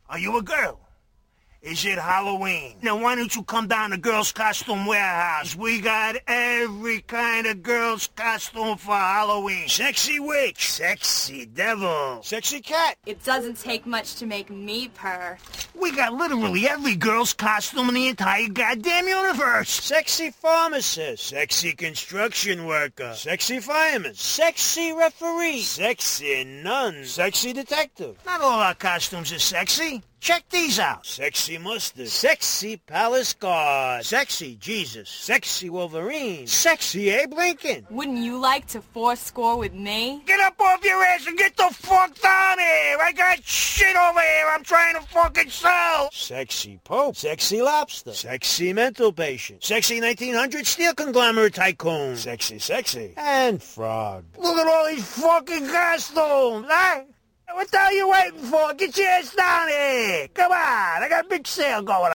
Are you a girl? Is it Halloween? Now why don't you come down to Girls Costume Warehouse? We got every kind of girl's costume for Halloween. Sexy witch, sexy devil, sexy cat. It doesn't take much to make me purr. We got literally every girl's costume in the entire goddamn universe. Sexy pharmacist, sexy construction worker, sexy fireman, sexy referee, sexy nun, sexy detective. Not all our costumes are sexy. Check these out. Sexy mustard. Sexy palace guard. Sexy Jesus. Sexy Wolverine. Sexy Abe Lincoln. Wouldn't you like to fourscore with me? Get up off your ass and get the fuck down here. I got shit over here I'm trying to fucking sell. Sexy Pope. Sexy lobster. Sexy mental patient. Sexy 1900 steel conglomerate tycoon. Sexy. And frog. Look at all these fucking costumes, huh? What the hell are you waiting for? Get your ass down here. Come on. I got a big sale going on.